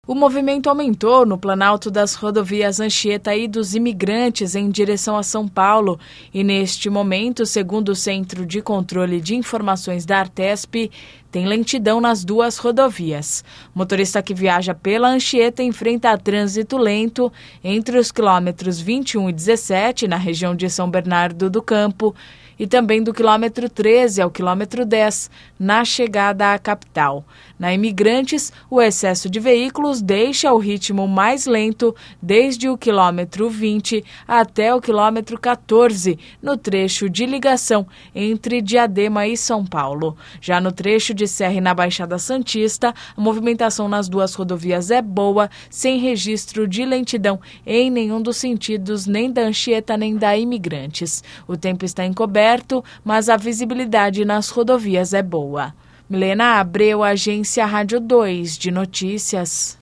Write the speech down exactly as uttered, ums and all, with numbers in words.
O movimento aumentou no Planalto das rodovias Anchieta e dos imigrantes em direção a São Paulo e, neste momento, segundo o Centro de Controle de Informações da Artesp, tem lentidão nas duas rodovias. O motorista que viaja pela Anchieta enfrenta trânsito lento entre os quilômetros vinte e um e dezessete, na região de São Bernardo do Campo, e também do quilômetro treze ao quilômetro dez, na chegada à capital. Na Imigrantes, o excesso de veículos deixa o ritmo mais lento desde o quilômetro vinte até o quilômetro quatorze, no trecho de ligação entre Diadema e São Paulo. Já no trecho de Serra e na Baixada Santista, a movimentação nas duas rodovias é boa, sem registro de lentidão em nenhum dos sentidos, nem da Anchieta nem da Imigrantes. O tempo está encoberto, mas a visibilidade nas rodovias é boa. Milena Abreu, Agência Rádio dois de Notícias.